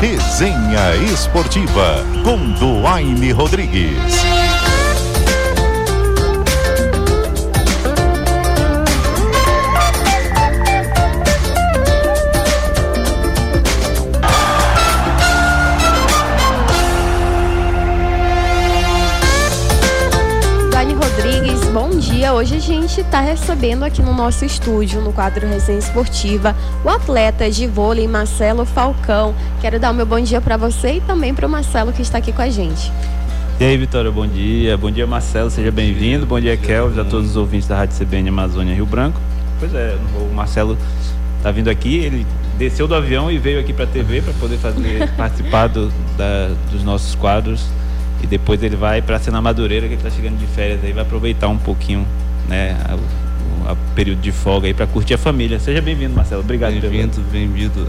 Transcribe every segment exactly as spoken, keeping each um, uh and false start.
Resenha Esportiva com Duaine Rodrigues. Bom dia, hoje a gente está recebendo aqui no nosso estúdio, no quadro Resenha Esportiva, o atleta de vôlei Marcelo Falcão. Quero dar o meu bom dia para você e também para o Marcelo que está aqui com a gente. E aí, Vitória, bom dia. Bom dia, Marcelo, seja bem-vindo. Bom dia, Kelvis, a todos os ouvintes da Rádio C B N Amazônia Rio Branco. Pois é, o Marcelo está vindo aqui, ele desceu do avião e veio aqui para a T V para poder fazer, participar do, da, dos nossos quadros. E depois ele vai para Sena Madureira, que ele está chegando de férias aí, vai aproveitar um pouquinho, né, o, o período de folga aí para curtir a família. Seja bem-vindo, Marcelo. Obrigado. Bem-vindo, bem-vindo.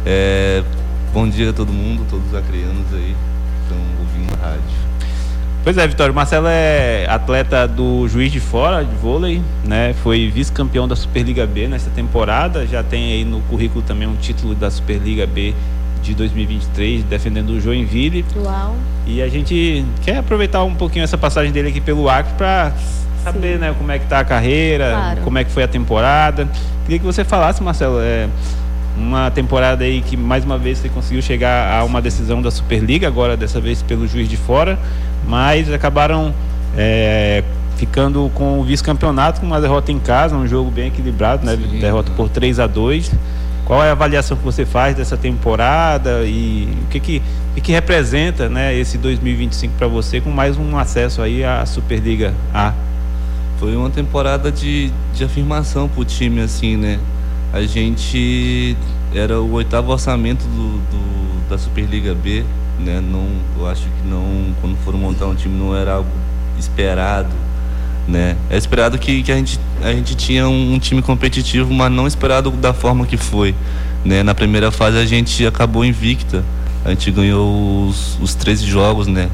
É, bom dia a todo mundo, todos os acreanos aí que estão ouvindo a rádio. Pois é, Vitória, o Marcelo é atleta do Juiz de Fora de vôlei, né? Foi vice-campeão da Superliga B nessa temporada, já tem aí no currículo também um título da Superliga B de dois mil e vinte e três, defendendo o Joinville. Uau. E a gente quer aproveitar um pouquinho essa passagem dele aqui pelo Acre para saber, né, como é que tá a carreira, claro, como é que foi a temporada. Queria que você falasse, Marcelo, é uma temporada aí que mais uma vez você conseguiu chegar a uma decisão da Superliga, agora dessa vez pelo Juiz de Fora, mas acabaram é, ficando com o vice-campeonato, com uma derrota em casa, um jogo bem equilibrado, né? Sim. Derrota por três a dois. Qual é a avaliação que você faz dessa temporada e o que que, o que, que representa, né, esse dois mil e vinte e cinco para você, com mais um acesso aí à Superliga A? Foi uma temporada de, de afirmação pro time, assim, né? A gente era o oitavo orçamento do, do, da Superliga B, né? Não, eu acho que não, quando foram montar um time não era algo esperado, né? É esperado que, que a, gente, a gente tinha um, um time competitivo, mas não esperado da forma que foi, né? Na primeira fase a gente acabou invicta, a gente ganhou os, os treze jogos, né?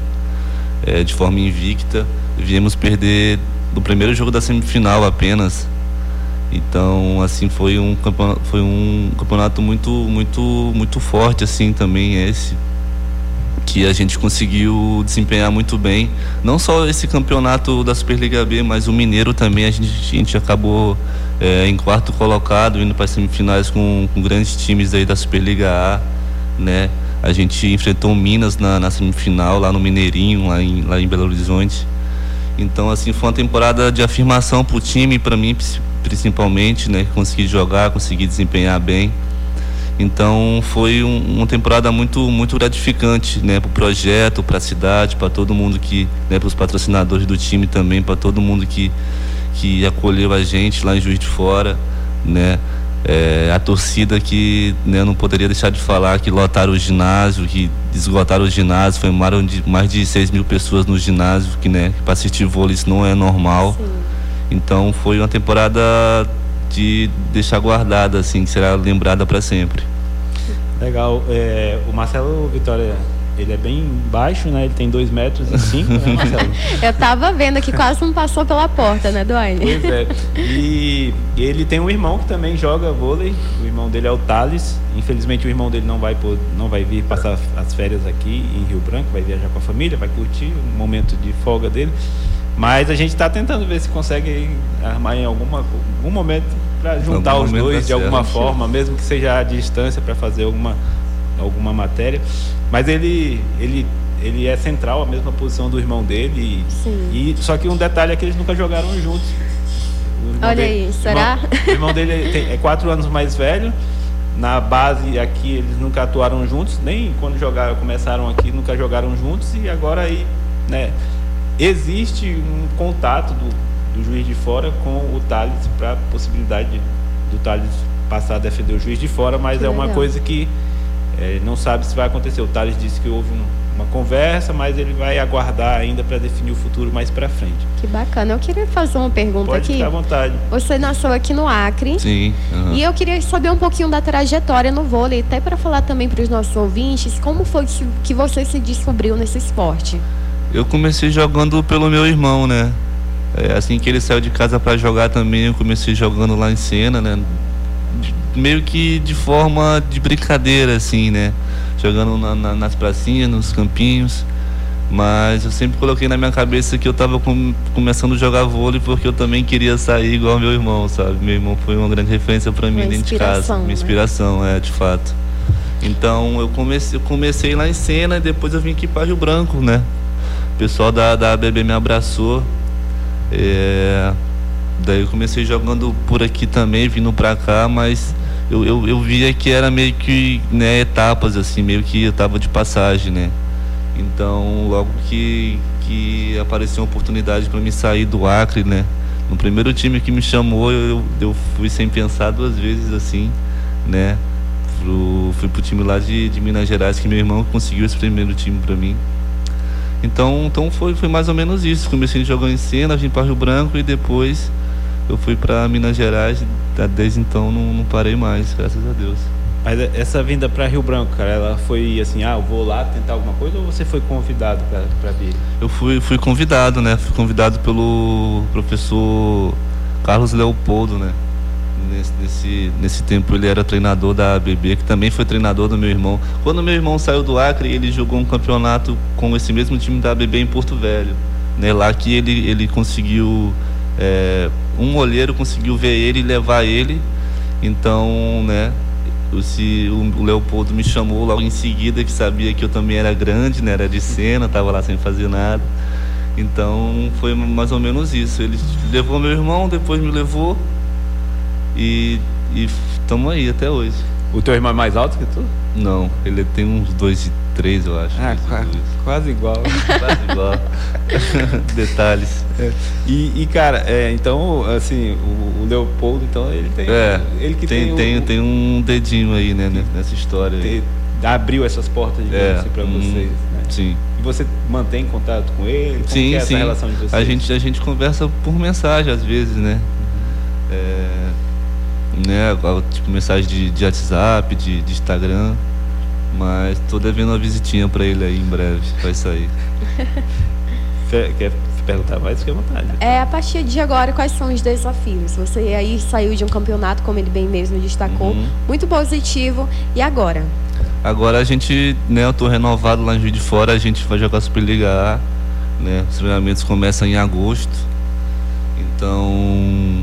É, de forma invicta, viemos perder do primeiro jogo da semifinal apenas. Então, assim, foi um campeonato, foi um campeonato muito, muito, muito forte, assim, também esse, que a gente conseguiu desempenhar muito bem. Não só esse campeonato da Superliga B, mas o Mineiro também, a gente, a gente acabou é, em quarto colocado, indo para as semifinais com, com grandes times aí da Superliga A, né? A gente enfrentou o Minas na, na semifinal, lá no Mineirinho, lá em, lá em Belo Horizonte. Então, assim, foi uma temporada de afirmação para o time, para mim principalmente, né? Consegui jogar, consegui desempenhar bem. Então foi um, uma temporada muito, muito gratificante, né, para o projeto, para a cidade, para todo mundo que, né, para os patrocinadores do time também, para todo mundo que, que acolheu a gente lá em Juiz de Fora, né, é, a torcida que, né, não poderia deixar de falar, que lotaram o ginásio, que esgotaram o ginásio, foi mais de, mais de seis mil pessoas no ginásio, que, né, para assistir vôlei isso não é normal. Sim. Então foi uma temporada de deixar guardada, assim, que será lembrada para sempre. Legal. É, o Marcelo, Vitória, ele é bem baixo, né? Ele tem dois metros e cinco, né, Marcelo? Eu tava vendo aqui, quase não passou pela porta, né, Duaine? Pois é. E ele tem um irmão que também joga vôlei. O irmão dele é o Thales. Infelizmente o irmão dele não vai, por, não vai vir passar as férias aqui em Rio Branco, vai viajar com a família, vai curtir um momento de folga dele. Mas a gente está tentando ver se consegue armar em alguma, algum momento para juntar os dois de alguma forma, mesmo que seja à distância, para fazer alguma, alguma matéria. Mas ele, ele, ele é central, a mesma posição do irmão dele. E, e, só que um detalhe é que eles nunca jogaram juntos. Olha dele, aí, será? O irmão, o irmão dele tem, é quatro anos mais velho. Na base aqui eles nunca atuaram juntos, nem quando jogaram, começaram aqui, nunca jogaram juntos. E agora aí, né? Existe um contato do, do Juiz de Fora com o Thales para a possibilidade do Thales passar a defender o Juiz de Fora, mas que é uma legal. Coisa que é, não sabe se vai acontecer. O Thales disse que houve um, uma conversa, mas ele vai aguardar ainda para definir o futuro mais para frente. Que bacana. Eu queria fazer uma pergunta Pode aqui. Pode ficar à vontade. Você nasceu aqui no Acre. Sim. Uhum. E eu queria saber um pouquinho da trajetória no vôlei, até para falar também para os nossos ouvintes, como foi que você se descobriu nesse esporte? Eu comecei jogando pelo meu irmão, né? É, assim que ele saiu de casa para jogar também, eu comecei jogando lá em Sena, né? De, meio que de forma de brincadeira, assim, né? jogando na, na, nas pracinhas, nos campinhos. Mas eu sempre coloquei na minha cabeça que eu estava com, começando a jogar vôlei porque eu também queria sair igual meu irmão, sabe? Meu irmão foi uma grande referência para mim dentro de casa. Minha inspiração, né? É, de fato. Então eu comecei, eu comecei lá em Sena e depois eu vim aqui para Rio Branco, né? O pessoal da, da A B B me abraçou. É, daí eu comecei jogando por aqui também, vindo para cá, mas eu, eu, eu via que era meio que, né, etapas, assim, meio que eu tava de passagem, né? Então, logo que, que apareceu uma oportunidade para me sair do Acre, né? No primeiro time que me chamou, eu, eu fui sem pensar duas vezes, assim, né? Pro, fui pro time lá de, de Minas Gerais, que meu irmão conseguiu esse primeiro time para mim. Então, então foi, foi mais ou menos isso. Comecei jogando em Sena, vim para Rio Branco e depois eu fui para Minas Gerais. Desde então não, não parei mais, graças a Deus. Mas essa vinda para Rio Branco, cara, ela foi assim, ah, eu vou lá tentar alguma coisa, ou você foi convidado para vir? Eu fui, fui convidado, né? Fui convidado pelo professor Carlos Leopoldo, né? Nesse, nesse, nesse tempo ele era treinador da A B B, que também foi treinador do meu irmão. Quando meu irmão saiu do Acre, ele jogou um campeonato com esse mesmo time da A B B em Porto Velho, né? Lá que ele, ele conseguiu, é, um olheiro conseguiu ver ele e levar ele. Então, né? Se o Leopoldo me chamou logo em seguida, que sabia que eu também era grande, né? Era de Sena, estava lá sem fazer nada. Então foi mais ou menos isso. Ele levou meu irmão, depois me levou e estamos aí até hoje. O teu irmão é mais alto que tu? Não, ele tem uns dois e três, eu acho. Ah, quase, quase igual. Quase igual. Detalhes. É. E, e, cara, é, então, assim, o, o Leopoldo, então, ele tem... É, ele que tem, tem, tem, o, tem um dedinho aí, né, nessa história. Tem, abriu essas portas de é, assim, para hum, vocês, né? Sim. E você mantém contato com ele? Como sim, que é sim. essa relação de vocês? A gente, a gente conversa por mensagem, às vezes, né? É, né, tipo mensagem de, de WhatsApp, de, de Instagram, mas tô devendo uma visitinha para ele aí em breve, vai sair. Quer perguntar mais? Fique à vontade. É, a partir de agora, quais são os desafios? Você aí saiu de um campeonato, como ele bem mesmo destacou, uhum. muito positivo, e agora? Agora a gente, né, eu tô renovado lá em Juiz de Fora, a gente vai jogar a Superliga A, né, os treinamentos começam em agosto, então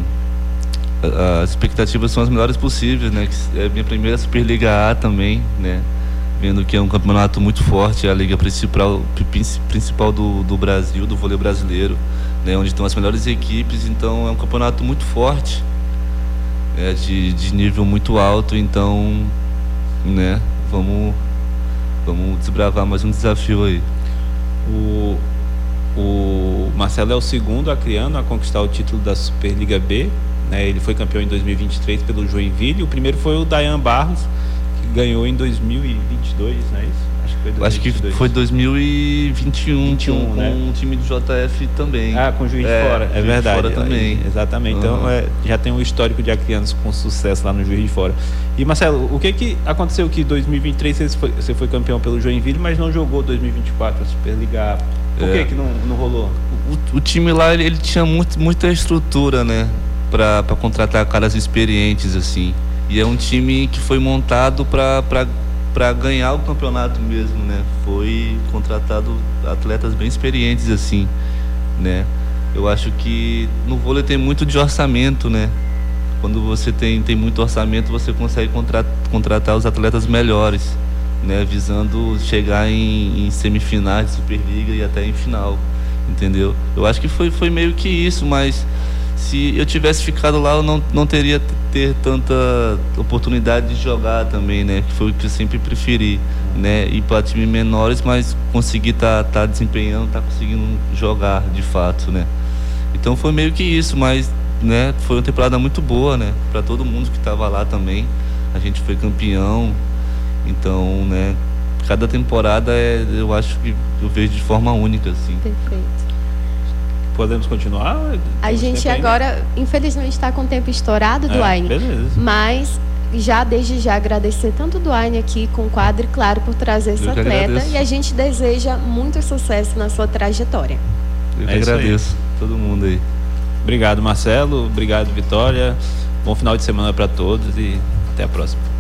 as expectativas são as melhores possíveis, né? É a minha primeira Superliga A também, né? Vendo que é um campeonato muito forte, é a liga principal, principal do, do Brasil, do vôlei brasileiro, né? Onde estão as melhores equipes, então é um campeonato muito forte, é, de, de nível muito alto, então, né? Vamos, vamos desbravar mais um desafio aí. O, o Marcelo é o segundo acreano a conquistar o título da Superliga B. Né, ele foi campeão em dois mil e vinte e três pelo Joinville. O primeiro foi o Dayan Barros, que ganhou em dois mil e vinte e dois, não é isso? Acho que foi dois mil e vinte e dois. Acho que foi dois mil e vinte e um, vinte e um, com, né? com um time do J F também. Ah, com o Juiz de é, Fora, é Juiz verdade. De Fora também. É, exatamente. Uhum. Então é, já tem um histórico de acreanos com sucesso lá no Juiz de Fora. E Marcelo, o que que aconteceu que em dois mil e vinte e três você foi, você foi campeão pelo Joinville, mas não jogou dois mil e vinte e quatro a Superliga A? Por é. que que não, não rolou? O, o time lá, ele, ele tinha muito, muita estrutura, né? Para contratar caras experientes, assim. E é um time que foi montado para ganhar o campeonato mesmo, né? Foi contratado atletas bem experientes, assim, né? Eu acho que no vôlei tem muito de orçamento, né? Quando você tem, tem muito orçamento, você consegue contra, contratar os atletas melhores, né? Visando chegar em, em semifinais de Superliga e até em final, entendeu? Eu acho que foi, foi meio que isso, mas se eu tivesse ficado lá, eu não, não teria ter tanta oportunidade de jogar também, né? Que foi o que eu sempre preferi, né? Ir para times menores, mas conseguir tá, tá desempenhando, tá conseguindo jogar de fato, né? Então foi meio que isso, mas, né? Foi uma temporada muito boa, né? Para todo mundo que estava lá também. A gente foi campeão, então, né? Cada temporada é, eu acho que eu vejo de forma única, assim. Perfeito. Podemos continuar? A gente agora, infelizmente, está com o tempo estourado, Duane. É, beleza. Mas já desde já agradecer tanto o Duane aqui com o quadro, e claro, por trazer esse atleta. Agradeço. E a gente deseja muito sucesso na sua trajetória. Eu que é agradeço todo mundo aí. Obrigado, Marcelo. Obrigado, Vitória. Bom final de semana para todos e até a próxima.